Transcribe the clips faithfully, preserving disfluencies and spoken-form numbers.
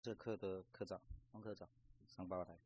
这科的科长王科长上报台。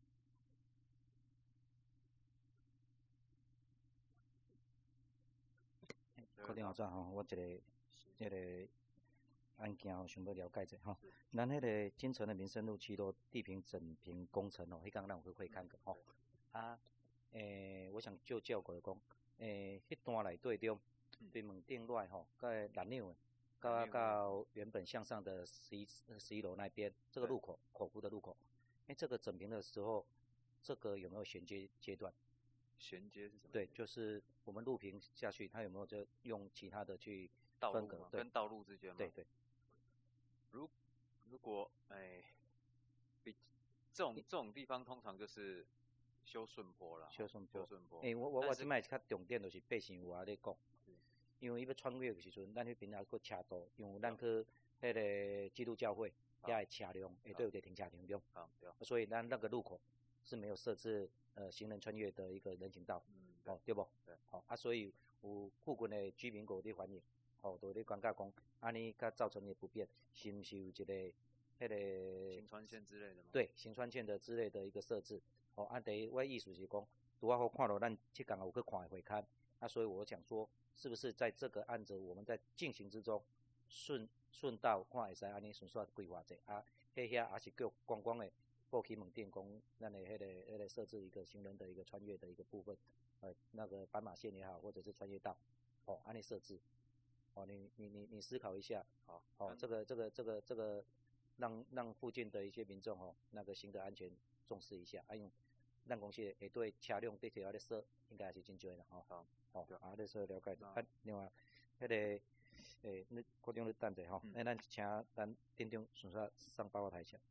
打电话转吼，我一个这个案件吼，想要了解者吼。咱迄个金城的民生路七路地坪整平工程哦，迄刚咱有去会看过吼。啊，诶、欸，我想就教过讲，诶、欸，迄段内底中，对门顶内吼，甲蓝纽诶，到到原本向上的十一十一楼那边，这个路口口湖的路口，哎、欸，这个整平的时候，这个有没有衔接阶段？ 衔接是什么？ 对，就是我们路平下去，它有没有就用其他的去分隔？ 跟道路之间吗？ 对对。 如如果哎，比这种这种地方通常就是修顺坡啦， 修顺坡。 修顺坡。 哎、欸，我我我即摆较重点就是百姓有啊咧讲，因为伊要穿越的时阵，咱迄边还佫车多，因为咱去迄个基督教会，遐的车辆会对有伫停车场中， 啊对。 所以咱那个路口是没有设置呃行人穿越的一个人行道， 嗯， 哦对不？ 对。 哦啊，所以有附近的居民有伫反映，哦，都咧感觉讲，安尼甲造成的不便，是毋是有一个迄个行穿线之类的吗？ 对，行穿线的之类的一个设置。哦，啊，第一我意思是讲，拄啊好看到咱即工有去看会看，啊，所以我想说，是不是在这个案子我们在进行之中，顺顺道看会使安尼顺续规划者啊，迄遐也是叫观光的，过去门店讲咱的迄个迄个设置一个行人的一个穿越的一个部分，呃，那个斑马线也好，或者是穿越道，哦，安尼设置，哦，你你你你思考一下， 好， 哦，这个这个这个这个，让让附近的一些民众哦，那个行的安全重视一下，啊，因为咱公司会对车辆对条咧说，应该也是真多啦，吼， 好， 哦，啊，咧说了解者，啊，另外，迄个诶，你郭总你等者吼，那咱请咱店长顺续上报告台下。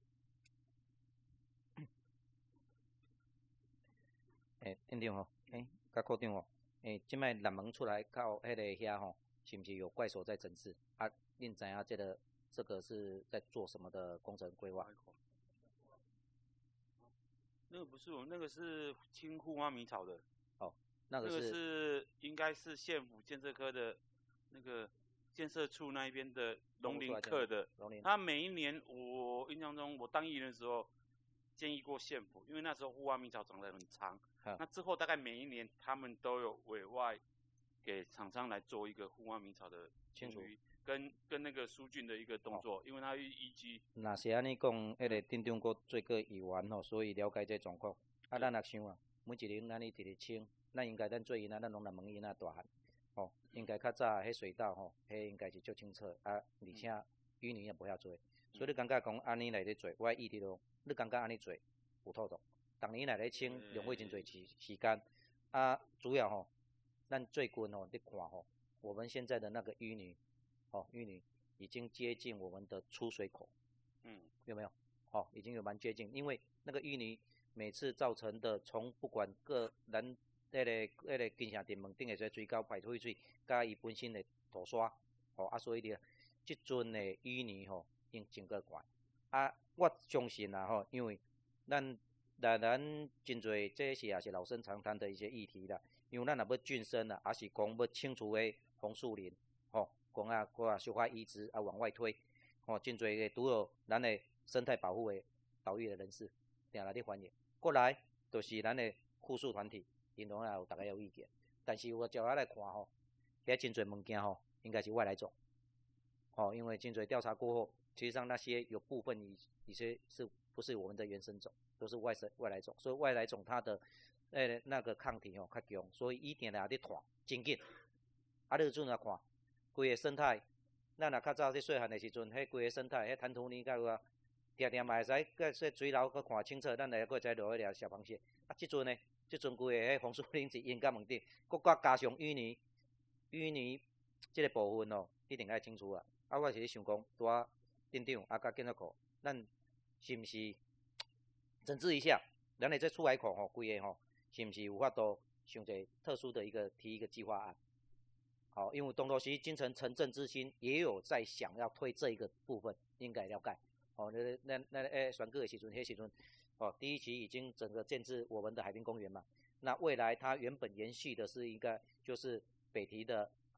诶，店长吼，诶，甲科长吼，诶，即摆南门出来到迄个遐吼，是毋是有怪手在整治？啊，恁知影这个这个是在做什么的工程规划？ 那个不是我们，那个是清护花米草的。 哦，那个是。 那个是应该是县府建设科的，那个建设处那一边的农林课的。 农林。 他每一年，我印象中，我当议员的时候建议过县府，因为那时候护花米草长得很长。 嗯、 那之后大概每一年他们都有委外给厂商来做一个护花米草的清除。跟跟那个疏浚的一个动作，哦、因为它依据。 那是安尼讲，迄个店长阁做过议员吼，所以了解这状况。啊，咱若想啊，每一年咱伊直直清，咱应该咱做因啊，咱拢南门因啊大汉，吼，应该较早迄水稻吼，迄应该是足清澈啊，而且淤泥也无遐多，所以你感觉讲安尼来咧做，我意思咯，你感觉安尼做有妥当？逐年来咧清，浪费真侪时时间，啊，主要吼，咱最近吼，你看吼，我们现在的那个淤泥。哦，淤泥已经接近我们的出水口， 嗯， 有没有？哦，已经有蛮接近，因为那个淤泥每次造成的，从不管各咱迄个迄个金城店门顶的这水沟排出去，加伊本身的土沙，哦啊，所以咧，即阵的淤泥吼，已经真够悬。啊，我相信啦吼，因为咱咱咱真侪这些也是老生常谈的一些议题啦，因为咱若要浚深啦，还是讲要清除的红树林，吼。讲啊，搁啊，小可移植啊，往外推，吼、哦，真侪个拄有咱的生态保护的保育的人士，定来咧反映。过来就是咱的护树团体，因拢也有大家有意见。但是我照下来看吼，遐真侪物件吼，应该是外来种，吼、哦，因为真侪调查过后，实际上那些有部分一一些是不是我们的原生种，都是外生外来种，所以外来种它的诶、那个抗体吼较强，所以一定来咧拖真紧。啊，你阵来看。规个生态，咱若较早伫细汉的时阵，迄规个生态，迄滩涂泥甲有啊，定定嘛会使，个说水流去看清澈，咱来个再落去掠小螃蟹。啊，即阵呢，即阵规个迄红树林是淹到门顶，搁加加上淤泥，淤泥即个部分哦，一定爱清除啊。啊，我是咧想讲，拄啊店长啊，甲建设科，咱是毋是整治一下？咱的这出海口吼，规个吼，是毋是有法度想一个特殊的一个提一个计划案？好，因为东投西金城城镇之星也有在想要推这一个部分，应该了解。哦，那那那诶，选个的时阵，迄时阵，哦，第一期已经整个建制我们的海滨公园嘛。那未来它原本延续的是一个就是北堤的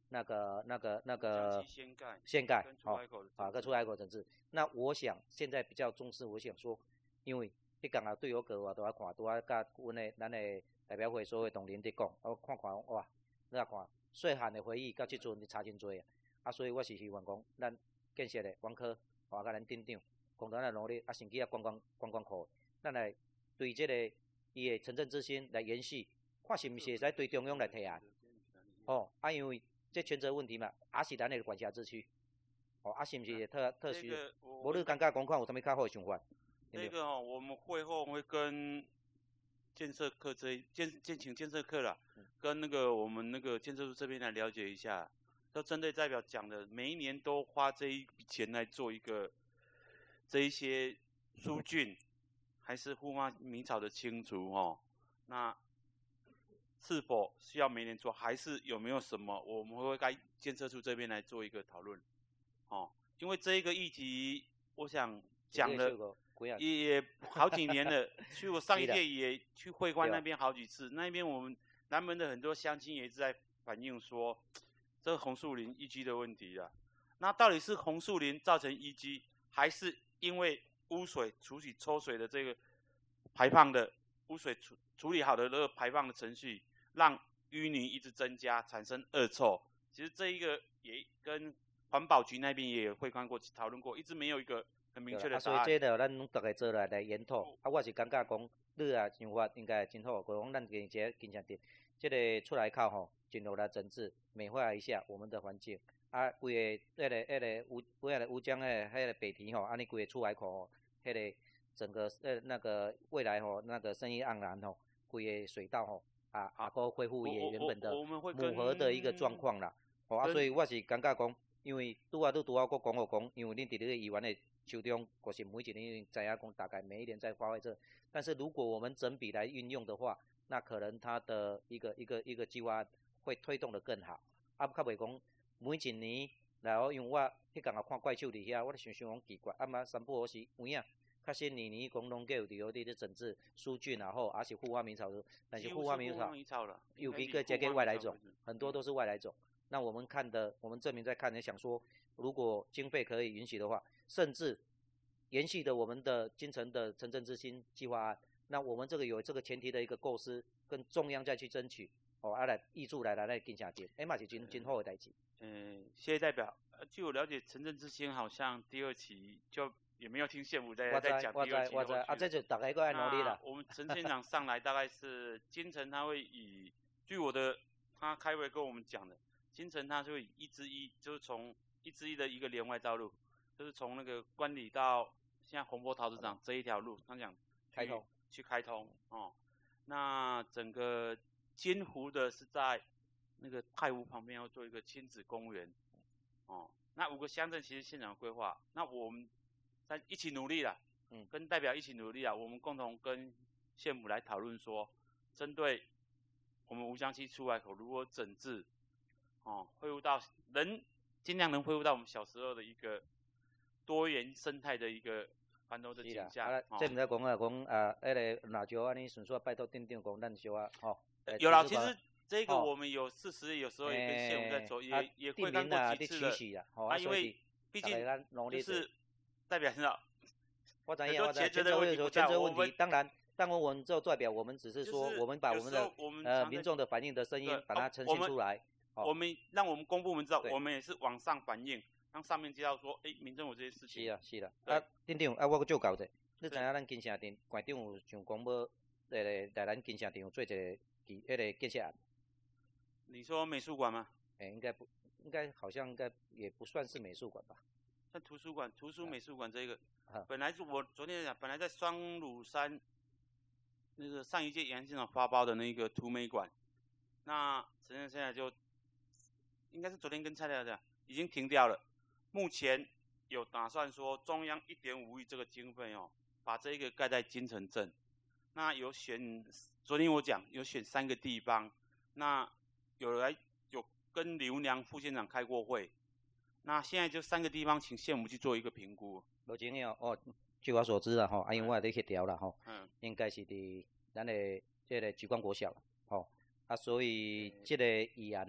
那个那个那个掀盖， 掀盖哦， 啊，跟出海口整治。那我想现在比较重视，我想说，因为迄讲啊，对我个我都要看，都要甲阮的咱的代表会所有同仁伫讲，我看看哇，你啊看细汉的回忆到即阵差真多啊，啊，所以我是希望讲，咱建设的网科，或甲咱镇长共同来努力，啊，甚至啊观光观光科，咱来对这个伊的城镇之星来延续，看是毋是会使对中央来提案。哦，啊，因为这权责问题嘛，也是咱的管辖之区。哦，啊，是毋是特特殊？无你感觉讲看有啥物较好的想法？ 这个哦，我们会后会跟建设科这建建请建设科啦，嗯、跟那个我们那个建设处这边来了解一下，都针对代表讲的，每一年都花这一笔钱来做一个这一些疏浚，还是护花迷草的清除哦，那是否需要每年做，还是有没有什么我们会该建设处这边来做一个讨论？哦，因为这一个议题，我想讲了也也好几年了，去我上一届也去会观那边好几次，那边我们南门的很多乡亲也一直在反映说，这个红树林淤积的问题啊。那到底是红树林造成淤积，还是因为污水处理抽水的这个排放的污水处处理好的那个排放的程序，让淤泥一直增加，产生恶臭？其实这一个也跟环保局那边也有会观过讨论过，一直没有一个很明确的答案。 啊，所以这个咱大家做来来研讨。啊，我是感觉讲，你啊想法应该真好，所以讲咱今节经常的这个出来靠吼，尽量来整治美化一下我们的环境。啊，规个迄个迄个乌规个乌江的迄个北堤吼，安尼规个出海口吼，迄个整个呃那个未来吼那个生意盎然吼，规个水道吼啊啊个恢复也原本的母河的一个状况啦。哦啊，所以我是感觉讲。因为拄啊，拄拄啊，我讲我讲，因为恁伫咧议员的手中，就是每一年知影讲大概每一年在花费这，但是如果我们整笔来运用的话，那可能它的一个一个一个计划会推动得更好。啊，较袂讲每一年，然后因为我迄工也看怪兽伫遐，我咧想想讲奇怪，啊嘛三不五时有影，确实年年讲拢有伫有伫咧整治疏浚，然后也是护花迷草，但是护花迷草有一个这个外来种，很多都是外来种。那我们看的，我们证明在看，也想说，如果经费可以允许的话，甚至延续的我们的金城的城镇之星计划案，那我们这个有这个前提的一个构思，跟中央再去争取，哦，啊来挹注来来来跟下跌，哎嘛是真真好的代志。 嗯，谢谢代表。呃，据我了解，城镇之星好像第二期就也没有听县府在在讲第二期的。 我知我知，啊，这就大家都要努力了。 我们陈县长上来大概是金城，他会以据我的他开会跟我们讲的。金城它就会一之一，就是从一之一的一个连外道路，就是从那个观里到现在洪波陶子场这一条路，他讲开通去开通哦。那整个金湖的是在那个太湖旁边要做一个亲子公园哦。那五个乡镇其实县长规划，那我们在一起努力啦，嗯，跟代表一起努力啊，我们共同跟县府来讨论说，针对我们吴江溪出海口如何整治。哦，恢复到能尽量能恢复到我们小时候的一个多元生态的一个繁荣的景象。 啊，这毋知讲啊，讲啊，迄个辣椒安尼顺续拜托镇长讲，咱小啊，吼。 有啦，其实这个我们有事实，有时候也跟县府在做，也也会看过几次的。啊，因为毕竟就是代表知道， 我知影，我知影，权责问题，权责问题，当然。但我们做代表，我们只是说，我们把我们的呃民众的反映的声音，把它呈现出来。 我们让我们公部门知道，我们也是往上反映，让上面知道说，哎，民众有这些事情。 是啊，是啦。啊，镇长，啊，我再教者，你知影咱金城镇县长有想讲要，呃，来咱金城镇有做一个基，迄个建设案。 你说美术馆吗？ 哎，应该不，应该好像应该也不算是美术馆吧？ 像图书馆、图书美术馆这个，本来是我昨天讲，本来在双鲁山那个上一届杨县长发包的那个图美馆，那陈先生现在就。应该是昨天跟蔡代表讲，已经停掉了。目前有打算说，中央一点五亿这个经费哦，把这个盖在金城镇。那有选，昨天我讲有选三个地方，那有来有跟刘娘副县长开过会。那现在就三个地方，请县府去做一个评估。 无钱的哦，据我所知啦吼，啊因为我也在协调啦吼，嗯，应该是伫咱的这个莒光国小啦，吼，啊所以这个议案吼。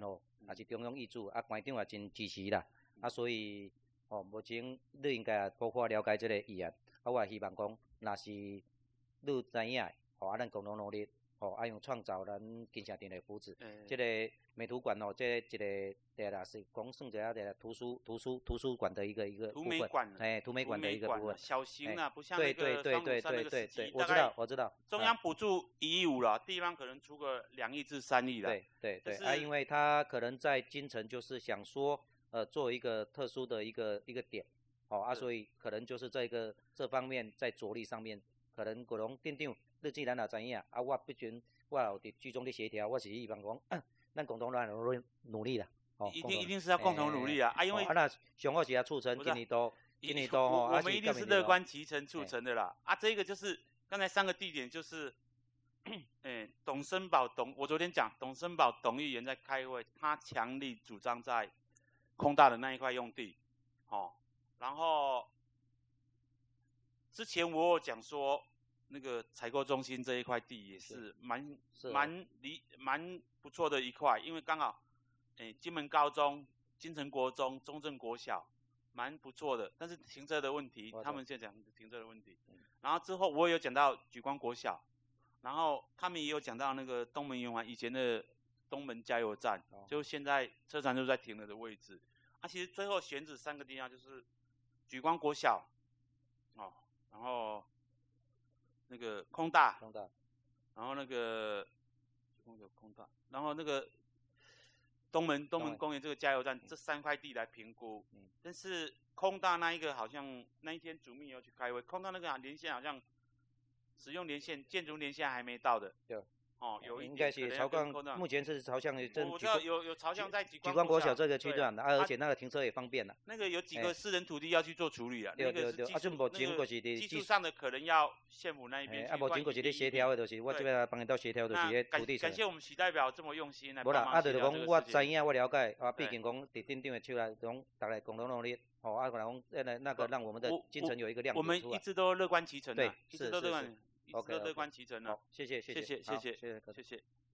也是中央意主，啊，馆长也真支持啦，啊，所以哦，目前你应该也多少了解这个议案，啊，我也希望讲，若是你知影，吼，啊，咱共同努力，吼，啊，用创造咱金城镇的福祉， 欸、 这个美图馆哦，这一个对啦，是讲算一下的图书图书图书馆的一个一个图部分， 美馆， 哎，图美馆的一个部分， 小型啊，不像对那个双乳山那个时期， 我知道我知道， 中央补助一亿五了，地方可能出个两亿至三亿了。 对对对，啊，因为他可能在金城就是想说，呃，做一个特殊的一个一个点，哦啊，所以可能就是这个这方面在着力上面，可能国龙店长，你既然也知影，啊，我毕竟我有伫居中的协调，我是希望讲，咱共同来努力努力啦。哦， 一定一定是要共同努力啊！啊，因为啊，那上好是要促成今年都今年都吼， 我们一定是乐观其成促成的啦。啊，这个就是刚才三个地点就是，诶，董森宝董，我昨天讲董森宝董议员在开会，他强力主张在空大的那一块用地，哦，然后之前我有讲说那个采购中心这一块地也是蛮蛮离蛮不错的一块，因为刚好。诶，金门高中、金城国中、中正国小，蛮不错的。但是停车的问题，他们现在讲停车的问题。然后之后我也有讲到莒光国小，然后他们也有讲到那个东门圆环以前的东门加油站，哦、就现在车站就在停了的位置。啊，其实最后选址三个地方就是莒光国小，哦，然后那个空大， 空大， 然后那个空大，然后那个。东门东门公园这个加油站，嗯、这三块地来评估，嗯、但是空大那一个好像那一天主秘要去开会，空大那个连线好像使用连线建筑连线还没到的， 对， 哦，有一应该是朝向，目前是朝向正， 我知道有有朝向在莒光国小这个区段的，啊，而且那个停车也方便了。 那个有几个私人土地要去做处理啊， 对对对， 啊，就目前就是技术上的可能要县府那一边。 啊，目前就是咧协调的，就是我这边帮你到协调，就是咧土地。 感谢我们许代表这么用心来帮忙协调这个事情。无啦，啊，就是讲我知影，我了解，啊，毕竟讲伫店长的手来，讲大家共同努力，哦，啊，可能那那个让我们的金城有一个亮点出来。 我们一直都乐观其成， 对， 一直都乐观，一直都乐观其成啊。 谢谢谢谢谢谢谢谢谢谢谢。